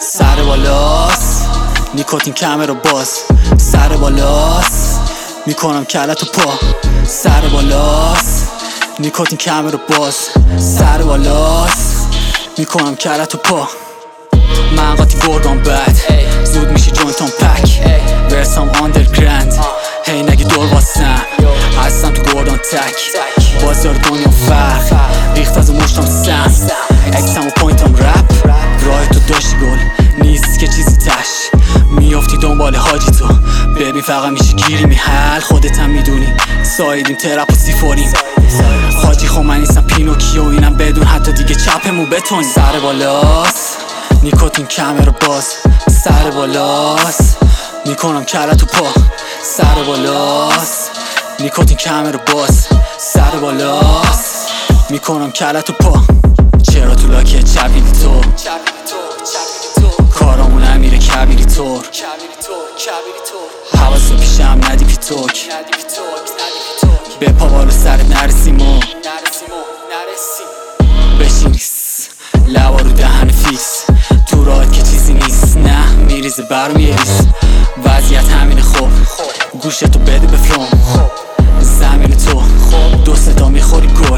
سر بالاست نیکوتین کمه رو باز. سر بالاست میکنم کله تو پا. سر بالاست نیکوتین کمه رو باز. سر بالاست میکنم کله تو پا. من قاطی گردم بد زود میشی جونتون پک. ورسام آندرگرند هی نگی دور واسم. هستم تو گردان تک بازار دنیا فرق ریخت از مشتم سم. اکسم و پوینتم رپ راه تو داشتی گل نیست که چیزی تش. میافتی دنبال حاجی تو ببین فقط میشه گیری میحل. خودت هم میدونی سایدیم ترپ و سیفوریم. حاجی خب من نیستم پینوکیو اینم بدون حتی دیگه چپمو بتونی. سر بالاست نیکوتین کمه رو باز. سر بالاست میکنم کله تو پا. سر بالاست نیکوتین کمه رو باز. سر بالاست میکنم کله تو پا. چرا تو لاکه چپیدی تو کارامون نمیره کبیری طور. حواسو پیشم ندی پیتوک به پا بالا سرت نرسیم و بشین لبا رو دهن فیکس. تو راحت که چیزی نیست نه میریزه برم یه ریز. وضعیت همینه خوب گوشتو بده به فلوم. زمین تو دو ستا میخوری گل.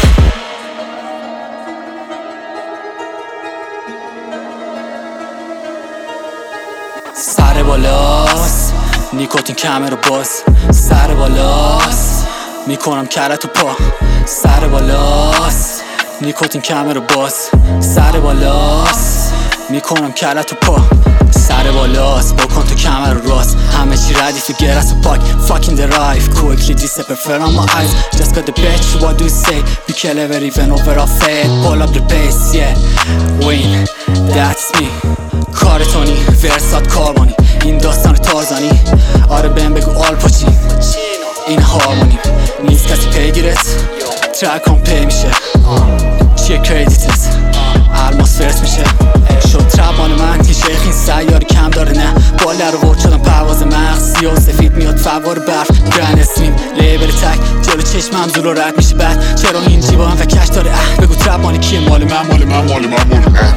سر بالاست نیکوتین کمه رو باز. سر بالاست میکنم کله تو پا. سر بالاست نیکوتین کمه رو باز. سر بالاست میکنم کله تو پا. سر بالاست بکن تو کمر رو راست. همه چی ردیفه گرس و پاک fucking derive quickly disappear on my eyes. Just got the bitch what do you say be clever even over a fade. Pull up the pace yeah win that's me. کارتونی ورسات کاربانی این داستان تارزانی. آره بهم بگو آلپاچین این هارمونی نیست کسی پیگیرت. ترک هم پی میشه چیه کردیتت الماس فرس میشه. شد تربان من یه شیخ این سیاری کم داره نه. بالا رو ورد شدم پرواز مغز سیاه و سفید میاد فوار برف. گرند اسمیم لیبل تک جلو چشمم زور و رد میشه بعد. چرا این جیبا هم کش داره بگو تربانی کیه مال من مال من مال من مال من.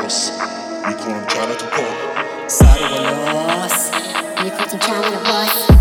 سر بالاست نیکوتین کمه رو باز.